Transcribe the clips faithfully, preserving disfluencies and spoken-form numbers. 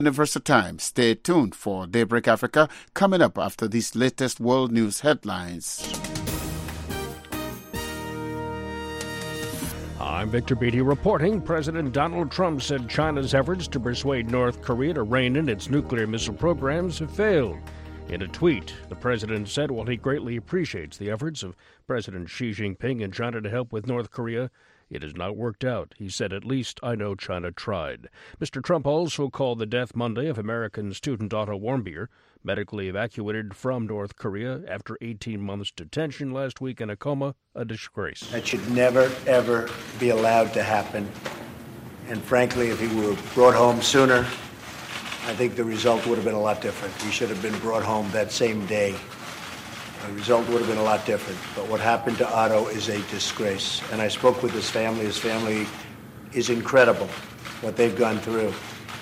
Universal Time. Stay tuned for Daybreak Africa coming up after these latest world news headlines. I'm Victor Beatty reporting. President Donald Trump said China's efforts to persuade North Korea to rein in its nuclear missile programs have failed. In a tweet, the president said while he greatly appreciates the efforts of President Xi Jinping and China to help with North Korea, it has not worked out. He said, "At least I know China tried." Mister Trump also called the death Monday of American student Otto Warmbier, medically evacuated from North Korea after eighteen months detention last week in a coma, a disgrace. That should never, ever be allowed to happen. And frankly, if he were brought home sooner, I think the result would have been a lot different. He should have been brought home that same day. The result would have been a lot different. But what happened to Otto is a disgrace. And I spoke with his family. His family is incredible, what they've gone through.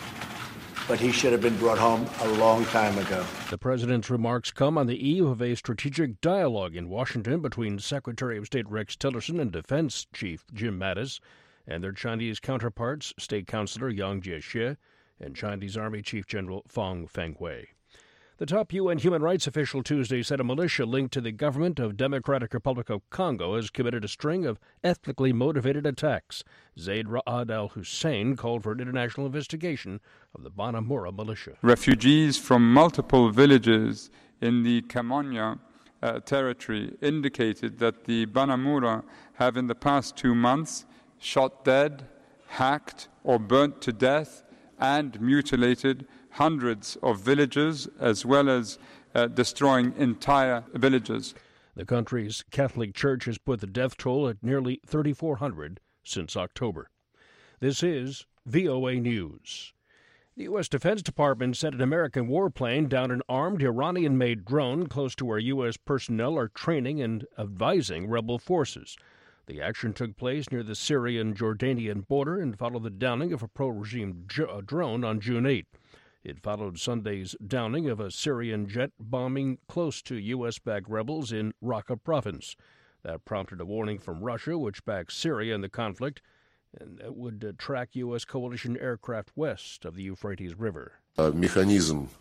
But he should have been brought home a long time ago. The president's remarks come on the eve of a strategic dialogue in Washington between Secretary of State Rex Tillerson and Defense Chief Jim Mattis and their Chinese counterparts, State Councilor Yang Jiechi and Chinese Army Chief General Fang Fenghui. The top U N human rights official Tuesday said a militia linked to the government of Democratic Republic of Congo has committed a string of ethnically motivated attacks. Zaid Ra'ad al-Hussein called for an international investigation of the Banamura militia. Refugees from multiple villages in the Kamonya uh, territory indicated that the Banamura have in the past two months shot dead, hacked or burnt to death and mutilated hundreds of villages, as well as uh, destroying entire villages. The country's Catholic Church has put the death toll at nearly thirty-four hundred since October. This is V O A News. The U S. Defense Department said an American warplane downed an armed Iranian-made drone close to where U S personnel are training and advising rebel forces. The action took place near the Syrian-Jordanian border and followed the downing of a pro-regime j- drone on June eighth. It followed Sunday's downing of a Syrian jet bombing close to U S-backed rebels in Raqqa province. That prompted a warning from Russia, which backs Syria in the conflict, and that would uh, track U S coalition aircraft west of the Euphrates River. Speaking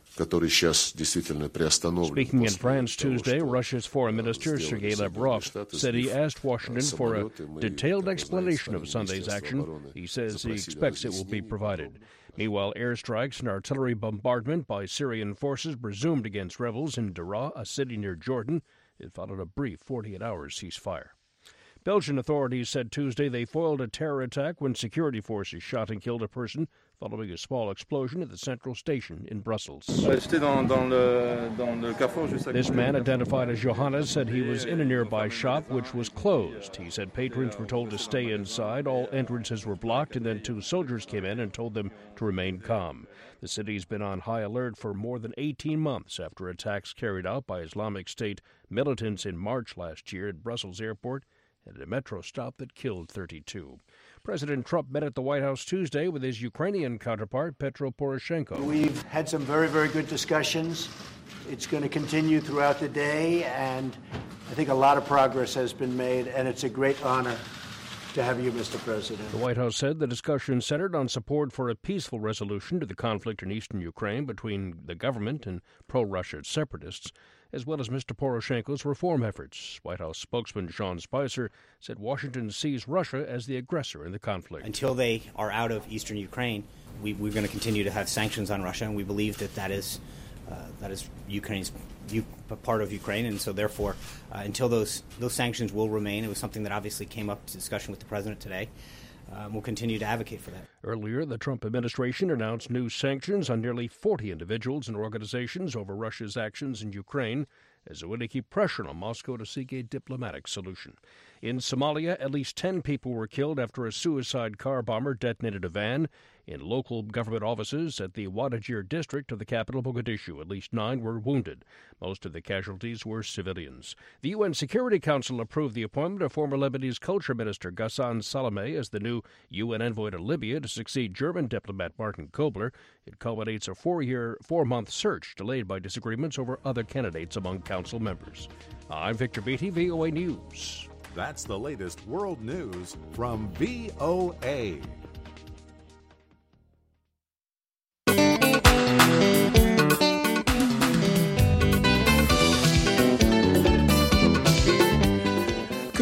in France Tuesday, Russia's Foreign Minister Sergei Lavrov said he asked Washington for a detailed explanation of Sunday's action. He says he expects it will be provided. Meanwhile, airstrikes and artillery bombardment by Syrian forces resumed against rebels in Daraa, a city near Jordan. It followed a brief forty-eight hour ceasefire. Belgian authorities said Tuesday they foiled a terror attack when security forces shot and killed a person following a small explosion at the central station in Brussels. This man, identified as Johannes, said he was in a nearby shop which was closed. He said patrons were told to stay inside, all entrances were blocked, and then two soldiers came in and told them to remain calm. The city's been on high alert for more than eighteen months after attacks carried out by Islamic State militants in March last year at Brussels Airport and a metro stop that killed thirty-two. President Trump met at the White House Tuesday with his Ukrainian counterpart, Petro Poroshenko. We've had some very, very good discussions. It's going to continue throughout the day, and I think a lot of progress has been made, and it's a great honor to have you, Mister President. The White House said the discussion centered on support for a peaceful resolution to the conflict in eastern Ukraine between the government and pro-Russia separatists, as well as Mister Poroshenko's reform efforts. White House spokesman Sean Spicer said Washington sees Russia as the aggressor in the conflict. Until they are out of eastern Ukraine, we, we're going to continue to have sanctions on Russia, and we believe that that is uh, that is Ukraine's U, part of Ukraine, and so therefore, uh, until those those sanctions will remain, it was something that obviously came up to discussion with the president today. Um, we'll continue to advocate for that. Earlier, the Trump administration announced new sanctions on nearly forty individuals and organizations over Russia's actions in Ukraine as a way to keep pressure on Moscow to seek a diplomatic solution. In Somalia, at least ten people were killed after a suicide car bomber detonated a van in local government offices at the Wadajir district of the capital, Mogadishu. At least nine were wounded. Most of the casualties were civilians. The U N Security Council approved the appointment of former Lebanese culture minister Ghassan Salameh as the new U N envoy to Libya to succeed German diplomat Martin Kobler. It culminates a four-year, four-month search delayed by disagreements over other candidates among council members. I'm Victor Beatty, V O A News. That's the latest world news from V O A.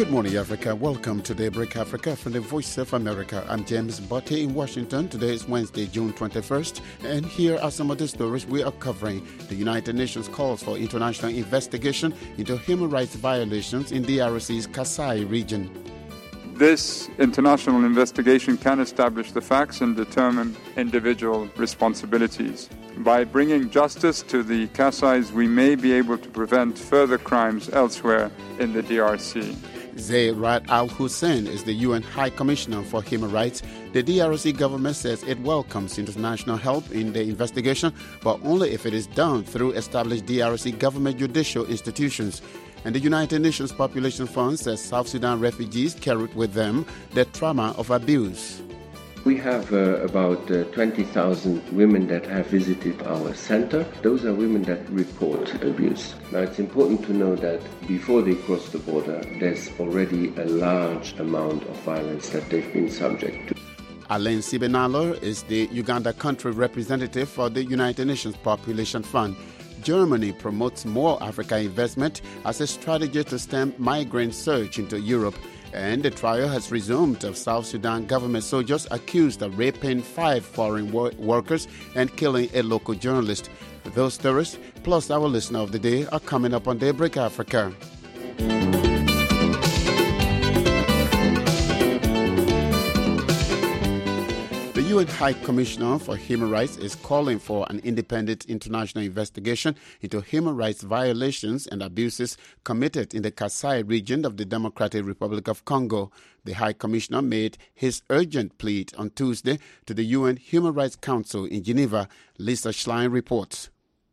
Good morning, Africa. Welcome to Daybreak Africa from the Voice of America. I'm James Botte in Washington. Today is Wednesday, June twenty-first, and here are some of the stories we are covering. The United Nations calls for international investigation into human rights violations in D R C's Kasai region. This international investigation can establish the facts and determine individual responsibilities. By bringing justice to the Kasais, we may be able to prevent further crimes elsewhere in the D R C. Zeid Ra'ad Al Hussein is the U N High Commissioner for Human Rights. The D R C government says it welcomes international help in the investigation, but only if it is done through established D R C government judicial institutions. And the United Nations Population Fund says South Sudan refugees carried with them the trauma of abuse. We have uh, about uh, twenty thousand women that have visited our center. Those are women that report abuse. Now, it's important to know that before they cross the border, there's already a large amount of violence that they've been subject to. Alain Sibenalo is the Uganda country representative for the United Nations Population Fund. Germany promotes more Africa investment as a strategy to stem migrant surge into Europe. And the trial has resumed of South Sudan government soldiers accused of raping five foreign wor- workers and killing a local journalist. Those stories, plus our listener of the day, are coming up on Daybreak Africa. The U N High Commissioner for Human Rights is calling for an independent international investigation into human rights violations and abuses committed in the Kasai region of the Democratic Republic of Congo. The High Commissioner made his urgent plea on Tuesday to the U N Human Rights Council in Geneva. Lisa Schlein reports.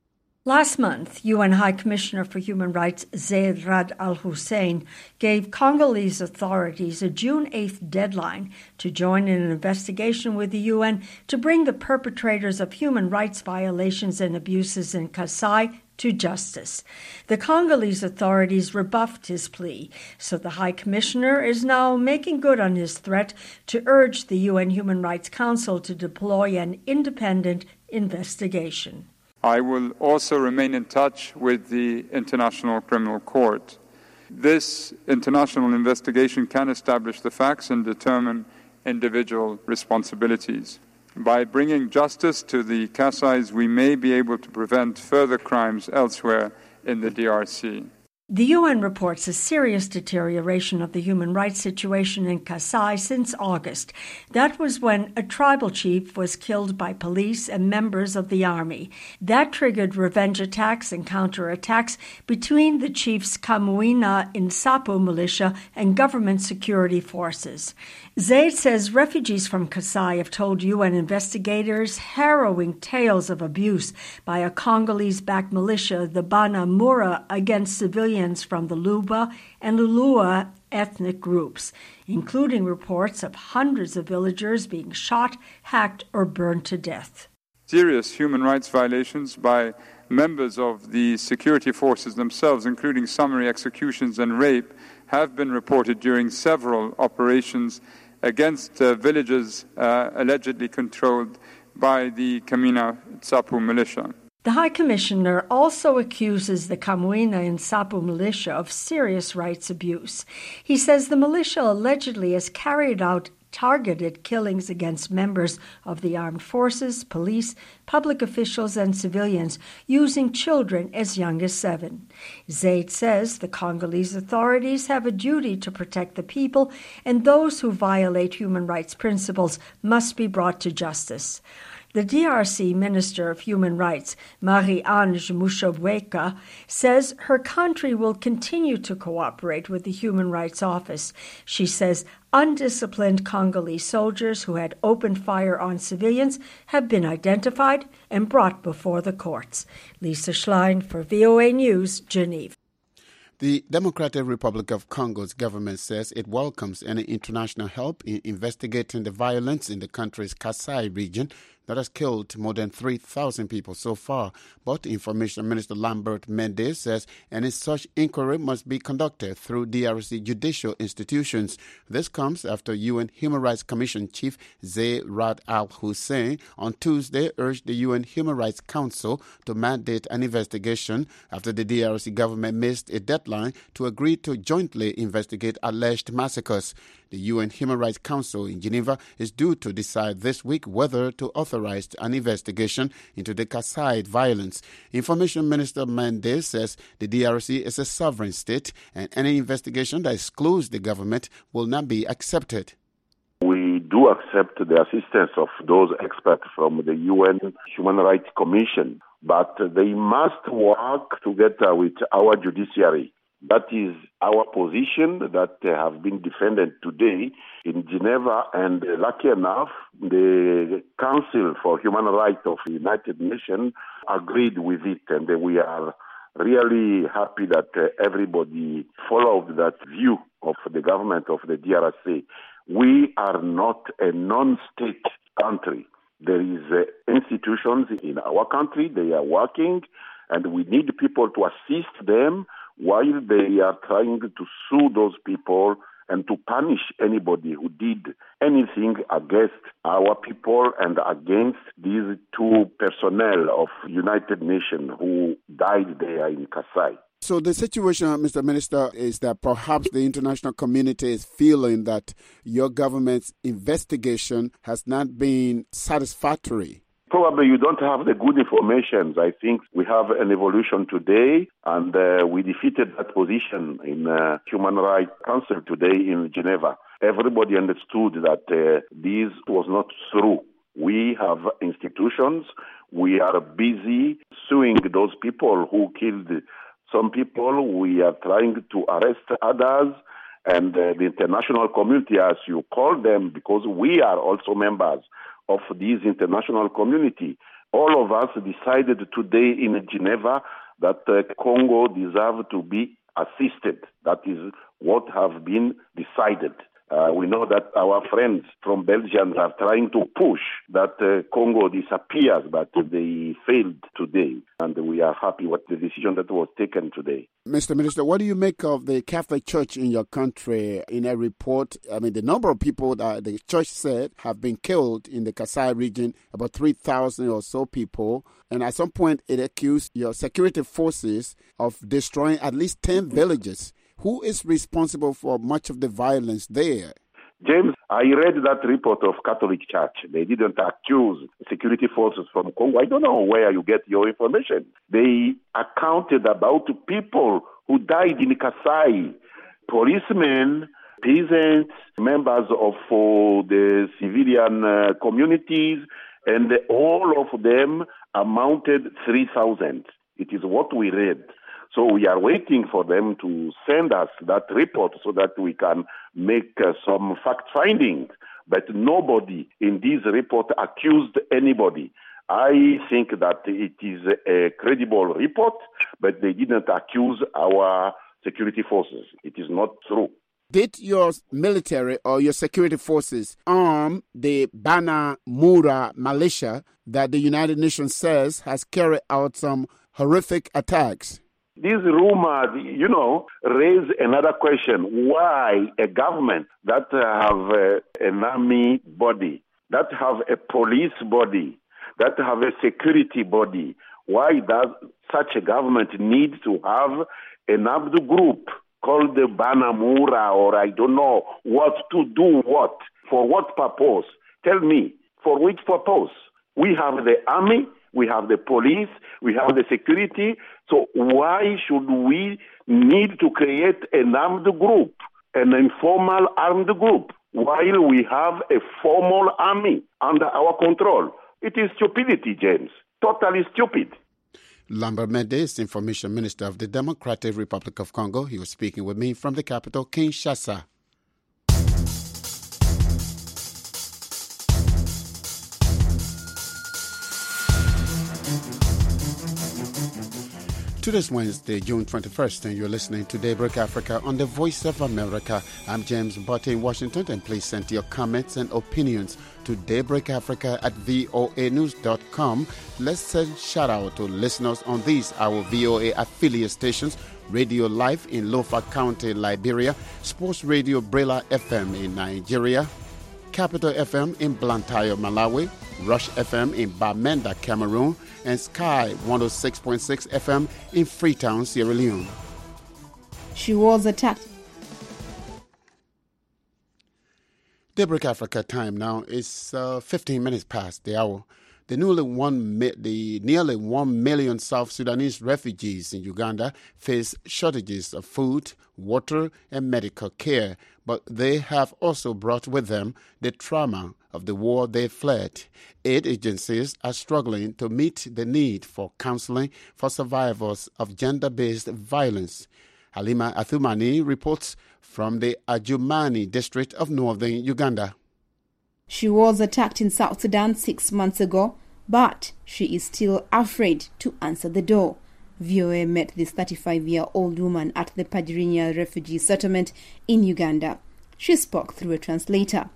Last month, U N High Commissioner for Human Rights Zeid Ra'ad Al Hussein gave Congolese authorities a June eighth deadline to join in an investigation with the U N to bring the perpetrators of human rights violations and abuses in Kasai to justice. The Congolese authorities rebuffed his plea, so the High Commissioner is now making good on his threat to urge the U N Human Rights Council to deploy an independent investigation. I will also remain in touch with the International Criminal Court. This international investigation can establish the facts and determine individual responsibilities. By bringing justice to the Kasais, we may be able to prevent further crimes elsewhere in the D R C. The U N reports a serious deterioration of the human rights situation in Kasai since August. That was when a tribal chief was killed by police and members of the army. That triggered revenge attacks and counterattacks between the chief's Kamuina Nsapu militia and government security forces. Zeid says refugees from Kasai have told U N investigators harrowing tales of abuse by a Congolese-backed militia, the Banamura, against civilians from the Luba and Lulua ethnic groups, including reports of hundreds of villagers being shot, hacked, or burned to death. Serious human rights violations by members of the security forces themselves, including summary executions and rape, have been reported during several operations against uh, villages uh, allegedly controlled by the Kamina Nsapu militia. The High Commissioner also accuses the Kamuina Nsapu militia of serious rights abuse. He says the militia allegedly has carried out targeted killings against members of the armed forces, police, public officials, and civilians, using children as young as seven. Zeid says the Congolese authorities have a duty to protect the people, and those who violate human rights principles must be brought to justice. The D R C Minister of Human Rights, Marie-Ange Mushobweka, says her country will continue to cooperate with the Human Rights Office. She says undisciplined Congolese soldiers who had opened fire on civilians have been identified and brought before the courts. Lisa Schlein for V O A News, Geneva. The Democratic Republic of Congo's government says it welcomes any international help in investigating the violence in the country's Kasai region. that has killed more than three thousand people so far. But Information Minister Lambert Mende says any such inquiry must be conducted through D R C judicial institutions. This comes after U N Human Rights Commission Chief Zeid Ra'ad Al Hussein on Tuesday urged the U N Human Rights Council to mandate an investigation after the D R C government missed a deadline to agree to jointly investigate alleged massacres. The U N Human Rights Council in Geneva is due to decide this week whether to authorize an investigation into the Kasai violence. Information Minister Mendes says the D R C is a sovereign state and any investigation that excludes the government will not be accepted. We do accept the assistance of those experts from the U N Human Rights Commission, but they must work together with our judiciary. That is our position that have been defended today in Geneva, and lucky enough, the Council for Human Rights of the United Nations agreed with it, and we are really happy that everybody followed that view of the government of the D R C. We are not a non-state country. There is uh, institutions in our country, they are working, and we need people to assist them while they are trying to sue those people and to punish anybody who did anything against our people and against these two personnel of United Nations who died there in Kasai. So the situation, Mister Minister, is that perhaps the international community is feeling that your government's investigation has not been satisfactory. Probably you don't have the good information. I think we have an evolution today, and uh, we defeated that position in uh, Human Rights Council today in Geneva. Everybody understood that uh, this was not true. We have institutions. We are busy suing those people who killed some people. We are trying to arrest others. And uh, the international community, as you call them, because we are also members of this international community. All of us decided today in Geneva that uh, Congo deserves to be assisted. That is what has been decided. Uh, we know that our friends from Belgium are trying to push that uh, Congo disappears, but they failed today. And we are happy with the decision that was taken today. Mister Minister, what do you make of the Catholic Church in your country? In a report, I mean, the number of people that the church said have been killed in the Kasai region, about three thousand or so people. And at some point, it accused your security forces of destroying at least ten villages. Who is responsible for much of the violence there? James, I read that report of Catholic Church. They didn't accuse security forces from Congo. I don't know where you get your information. They accounted about people who died in Kasai, policemen, peasants, members of uh, the civilian uh, communities, and all of them amounted three thousand. It is what we read. So we are waiting for them to send us that report so that we can make uh, some fact-finding. But nobody in this report accused anybody. I think that it is a credible report, but they didn't accuse our security forces. It is not true. Did your military or your security forces arm the Banamura militia that the United Nations says has carried out some horrific attacks? These rumors, you know, raise another question. Why a government that have uh, an army body, that have a police body, that have a security body, why does such a government need to have an armed group called the Banamura, or I don't know what, to do what? For what purpose? Tell me, for which purpose? We have the army, we have the police, we have the security. So why should we need to create an armed group, an informal armed group, while we have a formal army under our control? It is stupidity, James. Totally stupid. Lambert Mende, Information Minister of the Democratic Republic of Congo. He was speaking with me from the capital, Kinshasa. Today's Wednesday, June twenty-first, and you're listening to Daybreak Africa on the Voice of America. I'm James Butte in Washington, and please send your comments and opinions to daybreakafrica at voa news dot com. Let's send shout out to listeners on these, our V O A affiliate stations: Radio Life in Lofa County, Liberia, Sports Radio Brela F M in Nigeria, Capital F M in Blantyre, Malawi, Rush F M in Bamenda, Cameroon, and Sky one oh six point six F M in Freetown, Sierra Leone. She was attacked. Daybreak Africa time now is uh, fifteen minutes past the hour. The nearly one mi- the nearly one million South Sudanese refugees in Uganda face shortages of food, water, and medical care, but they have also brought with them the trauma of the war they fled. Aid agencies are struggling to meet the need for counseling for survivors of gender-based violence. Halima Athumani reports from the Adjumani district of northern Uganda. She was attacked in South Sudan six months ago, but she is still afraid to answer the door. V O A met this thirty-five-year-old woman at the Pajirinya refugee settlement in Uganda. She spoke through a translator.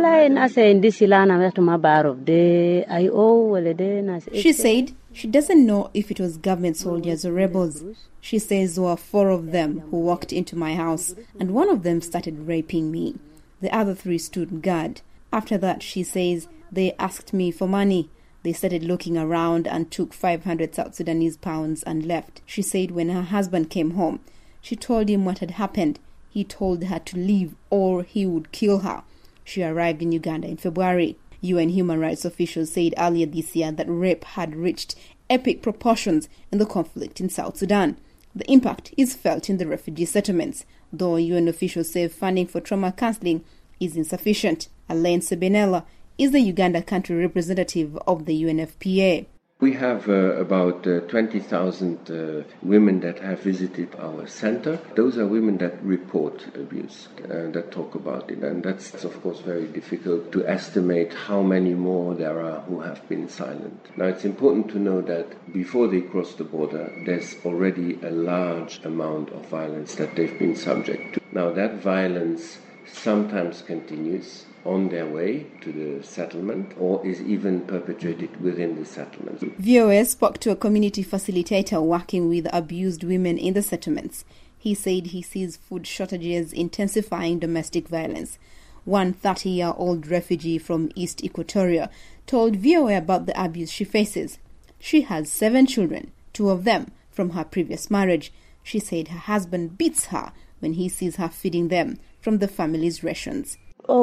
She said she doesn't know if it was government soldiers or rebels. She says there were four of them who walked into my house, and one of them started raping me. The other three stood guard. After that, she says, they asked me for money. They started looking around and took five hundred South Sudanese pounds and left. She said when her husband came home, she told him what had happened. He told her to leave or he would kill her. She arrived in Uganda in February. U N human rights officials said earlier this year that rape had reached epic proportions in the conflict in South Sudan. The impact is felt in the refugee settlements, though U N officials say funding for trauma counseling is insufficient. Alain Sebenela is the Uganda country representative of the U N F P A. We have uh, about uh, twenty thousand uh, women that have visited our center. Those are women that report abuse, uh, that talk about it. And that's, of course, very difficult to estimate how many more there are who have been silent. Now, it's important to know that before they cross the border, there's already a large amount of violence that they've been subject to. Now, that violence sometimes continues on their way to the settlement or is even perpetrated within the settlement. V O A spoke to a community facilitator working with abused women in the settlements. He said he sees food shortages intensifying domestic violence. One thirty-year-old refugee from East Equatoria told V O A about the abuse she faces. She has seven children, two of them from her previous marriage. She said her husband beats her when he sees her feeding them from the family's rations. He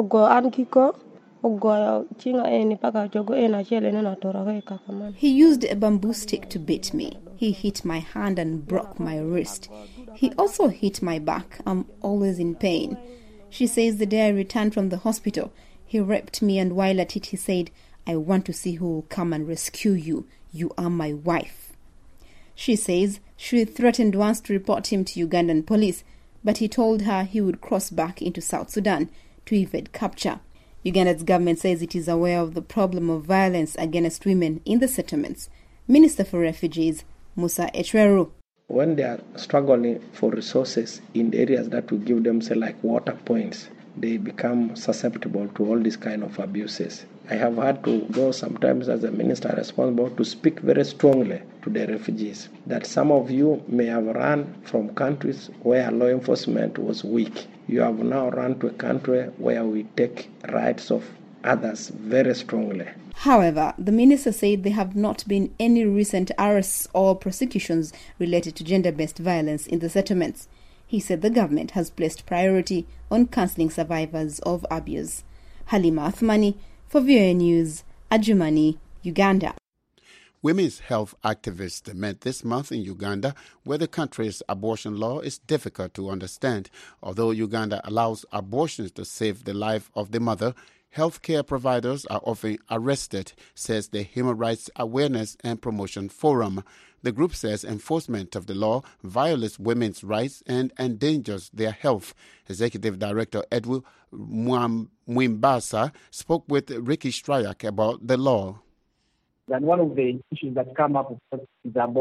used a bamboo stick to beat me. He hit my hand and broke my wrist. He also hit my back. I'm always in pain. She says the day I returned from the hospital, he raped me, and while at it he said, I want to see who will come and rescue you. You are my wife. She says she threatened once to report him to Ugandan police, but he told her he would cross back into South Sudan to evade capture. Uganda's government says it is aware of the problem of violence against women in the settlements. Minister for Refugees, Musa Echweru. When they are struggling for resources in areas that will give them, say, like water points, they become susceptible to all these kind of abuses. I have had to go sometimes as a minister responsible to speak very strongly to the refugees that some of you may have run from countries where law enforcement was weak. You have now run to a country where we take rights of others very strongly. However, the minister said there have not been any recent arrests or prosecutions related to gender-based violence in the settlements. He said the government has placed priority on counseling survivors of abuse. Halima Athmani for V O A News, Adjumani, Uganda. Women's health activists met this month in Uganda, where the country's abortion law is difficult to understand. Although Uganda allows abortions to save the life of the mother, healthcare providers are often arrested, says the Human Rights Awareness and Promotion Forum. The group says enforcement of the law violates women's rights and endangers their health. Executive Director Edward Mwimbasa spoke with Ricky Stryak about the law. And one of the issues that come up is abortion.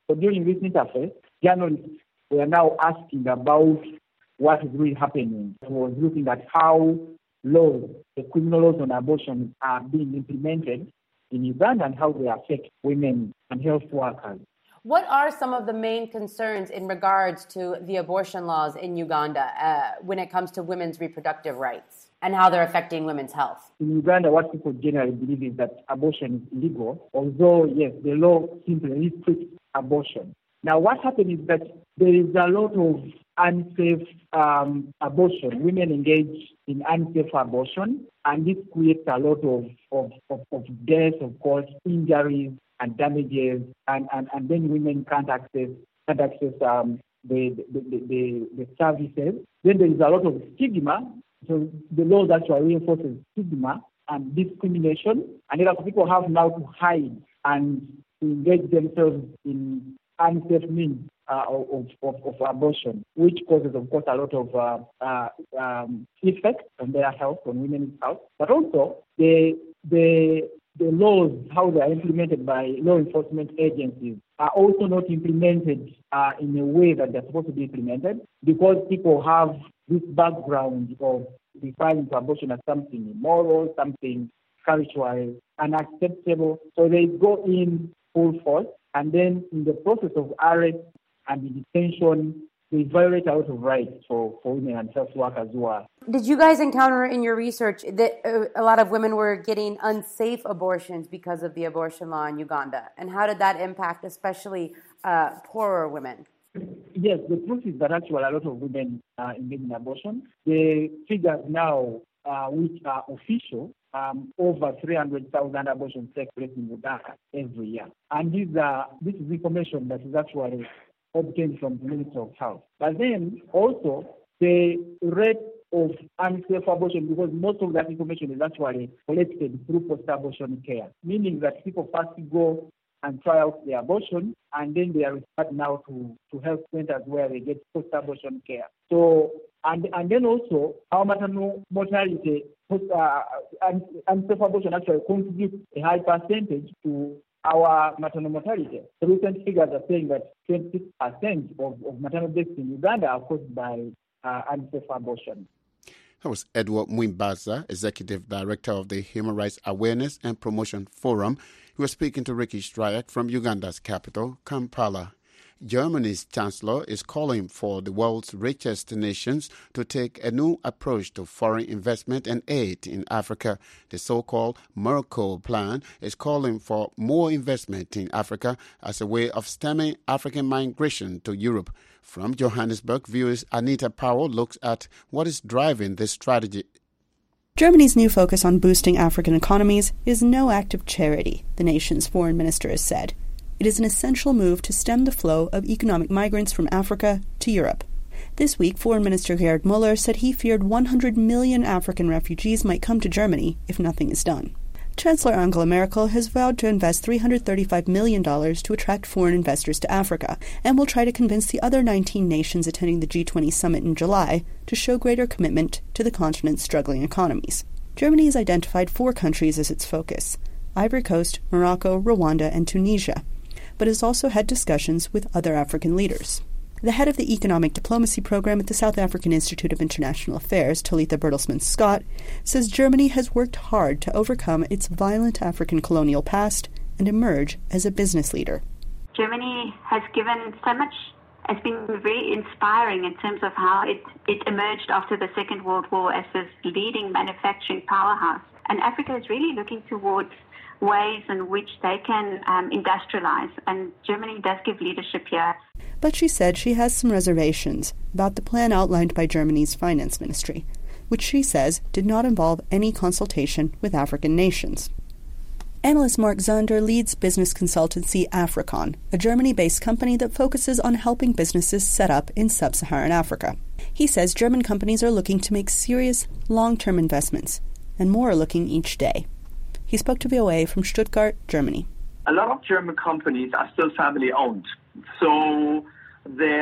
So during this interface, journalists were now asking about what is really happening. It was looking at how laws, the criminal laws on abortion, are being implemented in Uganda and how they affect women and health workers. What are some of the main concerns in regards to the abortion laws in Uganda uh, when it comes to women's reproductive rights and how they're affecting women's health? In Uganda, what people generally believe is that abortion is illegal, although, yes, the law simply restricts abortion. Now, what happened is that there is a lot of unsafe um, abortion. Women engage in unsafe abortion, and this creates a lot of, of, of, of deaths, of course, injuries and damages, and, and, and then women can't access can't access um, the, the, the, the, the services. Then there is a lot of stigma. So the laws actually reinforces stigma and discrimination, and a lot of people have now to hide and to engage themselves in unsafe means uh, of, of, of abortion, which causes, of course, a lot of uh, uh, um, effects on their health, on women's health. But also, the the the laws, how they are implemented by law enforcement agencies, are also not implemented uh, in a way that they're supposed to be implemented, because people have this background of referring to abortion as something immoral, something spiritual, unacceptable. So they go in full force, and then in the process of arrest and the detention, they violate a lot of rights for, for women and health workers who are. Did you guys encounter in your research that uh, a lot of women were getting unsafe abortions because of the abortion law in Uganda? And how did that impact especially uh, poorer women? Yes, the truth is that actually a lot of women are engaged in abortion. The figures now, uh, which are official, um, over three hundred thousand abortions take place in Uganda every year. And these are, this is information that is actually obtained from the Ministry of Health. But then also the rate of unsafe abortion, because most of that information is actually collected through post-abortion care, meaning that people first go and try out the abortion, and then they are referred now to, to health centers where they get post-abortion care. So, and and then also, our maternal mortality, post, uh, unsafe abortion actually contributes a high percentage to our maternal mortality. The recent figures are saying that twenty-six percent of, of maternal deaths in Uganda are caused by uh, unsafe abortion. That was Edward Mwimbaza, Executive Director of the Human Rights Awareness and Promotion Forum. He was speaking to Ricky Stryak from Uganda's capital, Kampala. Germany's Chancellor is calling for the world's richest nations to take a new approach to foreign investment and aid in Africa. The so-called Merkel plan is calling for more investment in Africa as a way of stemming African migration to Europe. From Johannesburg, viewers Anita Powell looks at what is driving this strategy. Germany's new focus on boosting African economies is no act of charity, the nation's foreign minister has said. It is an essential move to stem the flow of economic migrants from Africa to Europe. This week, Foreign Minister Gerd Muller said he feared one hundred million African refugees might come to Germany if nothing is done. Chancellor Angela Merkel has vowed to invest three hundred thirty-five million dollars to attract foreign investors to Africa, and will try to convince the other nineteen nations attending the G twenty summit in July to show greater commitment to the continent's struggling economies. Germany has identified four countries as its focus: Ivory Coast, Morocco, Rwanda, and Tunisia, but has also had discussions with other African leaders. The head of the Economic Diplomacy Program at the South African Institute of International Affairs, Talitha Bertelsmann-Scott, says Germany has worked hard to overcome its violent African colonial past and emerge as a business leader. Germany has given so much, has been very inspiring in terms of how it, it emerged after the Second World War as this leading manufacturing powerhouse. And Africa is really looking towards ways in which they can um, industrialize, and Germany does give leadership here. But she said she has some reservations about the plan outlined by Germany's finance ministry, which she says did not involve any consultation with African nations. Analyst Mark Zander leads business consultancy Africon, a Germany-based company that focuses on helping businesses set up in sub-Saharan Africa. He says German companies are looking to make serious, long-term investments, and more are looking each day. He spoke to V O A from Stuttgart, Germany. A lot of German companies are still family-owned, so their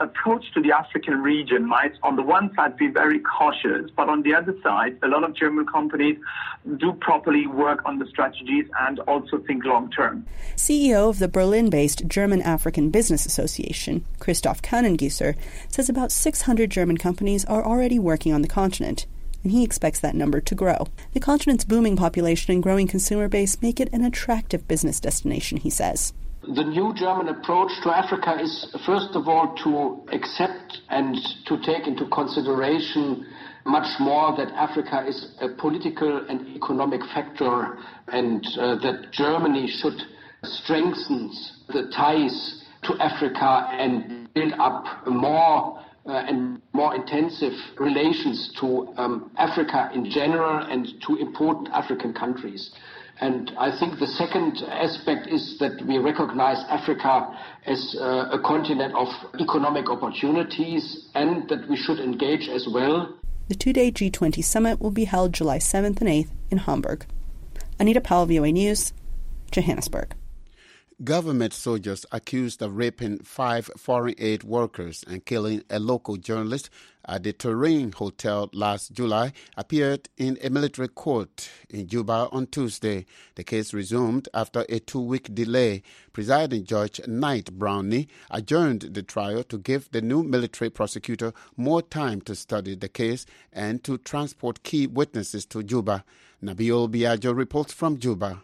approach to the African region might, on the one side, be very cautious, but on the other side, a lot of German companies do properly work on the strategies and also think long-term. C E O of the Berlin-based German African Business Association, Christoph Kannengießer, says about six hundred German companies are already working on the continent, and he expects that number to grow. The continent's booming population and growing consumer base make it an attractive business destination, he says. The new German approach to Africa is, first of all, to accept and to take into consideration much more that Africa is a political and economic factor, and uh, that Germany should strengthen the ties to Africa and build up more uh, and more intensive relations to um, Africa in general and to important African countries. And I think the second aspect is that we recognize Africa as uh, a continent of economic opportunities and that we should engage as well. The two-day G twenty summit will be held July seventh and eighth in Hamburg. Anita Powell, V O A News, Johannesburg. Government soldiers accused of raping five foreign aid workers and killing a local journalist at the Terrain Hotel last July appeared in a military court in Juba on Tuesday. The case resumed after a two-week delay. Presiding Judge Knight Brownlee adjourned the trial to give the new military prosecutor more time to study the case and to transport key witnesses to Juba. Nabil Biagio reports from Juba.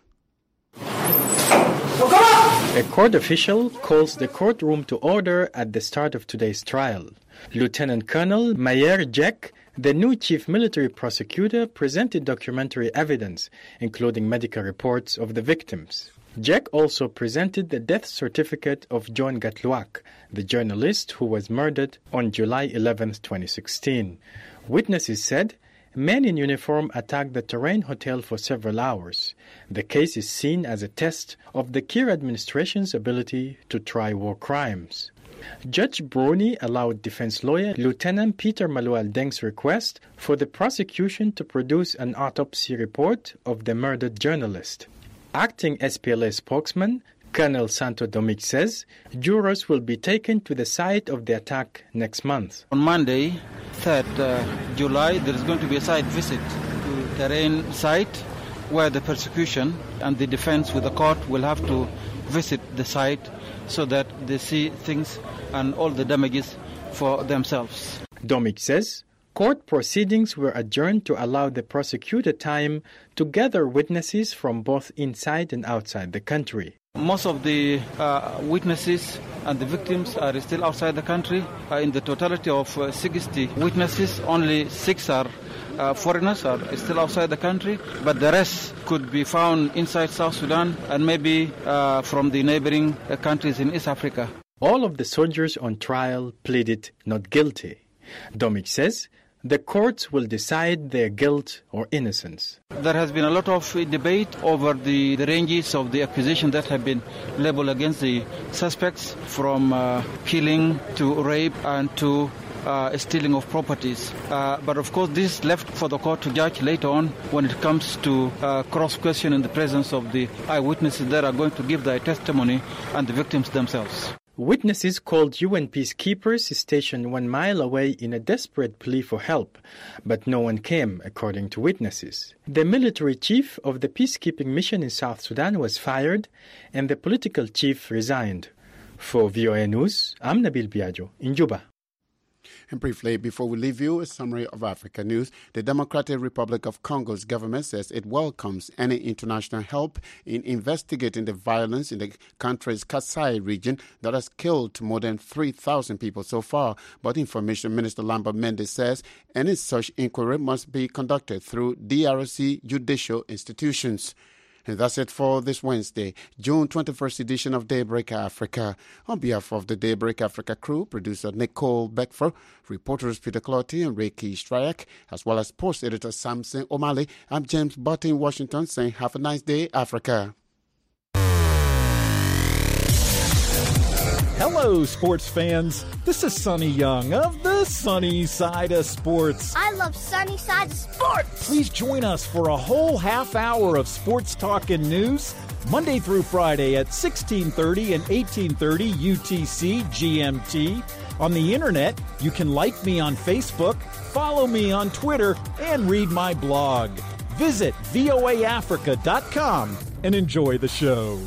A court official calls the courtroom to order at the start of today's trial. Lieutenant Colonel Mayer Jack, the new chief military prosecutor, presented documentary evidence, including medical reports of the victims. Jack also presented the death certificate of John Gatluak, the journalist who was murdered on July eleventh, twenty sixteen. Witnesses said men in uniform attacked the Terrain Hotel for several hours. The case is seen as a test of the Kiir administration's ability to try war crimes. Judge Bruni allowed defense lawyer Lieutenant Peter Maluel Deng's request for the prosecution to produce an autopsy report of the murdered journalist. Acting S P L A spokesman Colonel Santo Domingue says jurors will be taken to the site of the attack next month. On Monday, third of July, there is going to be a site visit to Terrain site where the prosecution and the defense with the court will have to visit the site so that they see things and all the damages for themselves. Domingue says court proceedings were adjourned to allow the prosecutor time to gather witnesses from both inside and outside the country. Most of the uh, witnesses and the victims are still outside the country. Uh, in the totality of uh, sixty witnesses, only six are uh, foreigners, are still outside the country, but the rest could be found inside South Sudan and maybe uh, from the neighboring uh, countries in East Africa. All of the soldiers on trial pleaded not guilty. Domingue says the courts will decide their guilt or innocence. There has been a lot of debate over the, the ranges of the accusation that have been leveled against the suspects, from uh, killing to rape and to uh, stealing of properties. Uh, but of course this is left for the court to judge later on when it comes to uh, cross-question in the presence of the eyewitnesses that are going to give their testimony and the victims themselves. Witnesses called U N peacekeepers stationed one mile away in a desperate plea for help, but no one came, according to witnesses. The military chief of the peacekeeping mission in South Sudan was fired, and the political chief resigned. For V O A News, I'm Nabil Biagio in Juba. And briefly, before we leave you, a summary of Africa news. The Democratic Republic of Congo's government says it welcomes any international help in investigating the violence in the country's Kasai region that has killed more than three thousand people so far. But Information Minister Lambert Mende says any such inquiry must be conducted through D R C judicial institutions. And that's it for this Wednesday, June twenty-first edition of Daybreak Africa. On behalf of the Daybreak Africa crew, producer Nicole Beckford, reporters Peter Clotty and Reiki Stryak, as well as post editor Samson O'Malley, I'm James Butt in Washington saying have a nice day, Africa. Hello, sports fans. This is Sonny Young of the Sunny Side of Sports. I love Sunny Side of Sports. Please join us for a whole half hour of sports talk and news, Monday through Friday at sixteen thirty and eighteen thirty U T C G M T. On the internet, you can like me on Facebook, follow me on Twitter, and read my blog. Visit V O A Africa dot com and enjoy the show.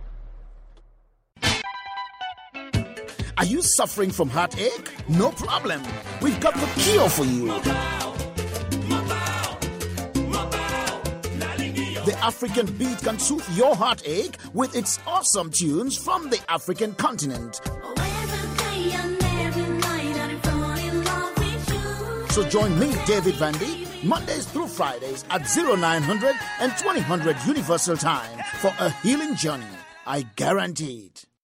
Are you suffering from heartache? No problem. We've got the cure for you. The African Beat can soothe your heartache with its awesome tunes from the African continent. So join me, David Vandy, Mondays through Fridays at oh nine hundred and twenty hundred Universal Time for a healing journey. I guarantee it.